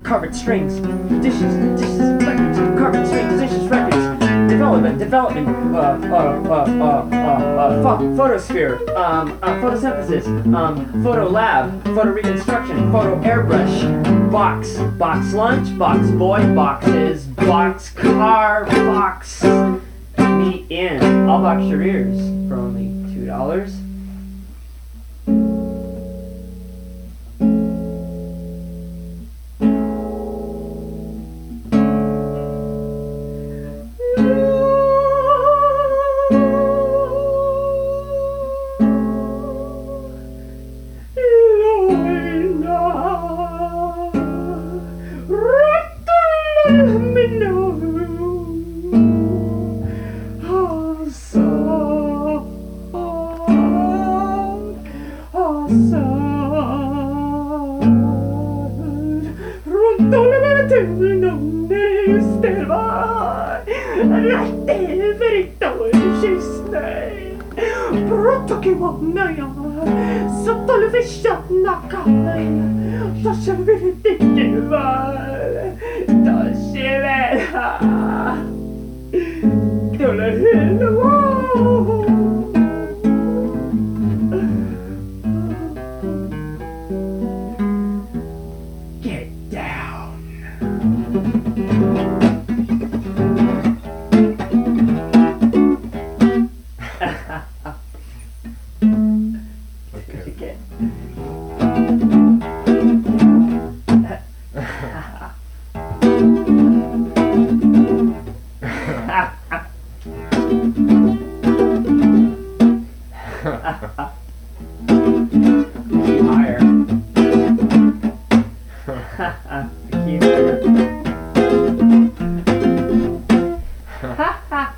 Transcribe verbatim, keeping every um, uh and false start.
carpet strings, dishes, dishes, records, carpet strings, dishes, records, development, development, uh, uh, uh, uh, uh, uh, pho- photosphere, um, uh, photosynthesis, um, photo lab, photo reconstruction, photo airbrush, box, box lunch, box boy, boxes, box car, box me in. I'll box your ears for only two dollars. Brutto che mannaia, sotto le vesciana cane, lascia vedere che vale, lascia vedere, get down. Okay. Higher. Keep higher.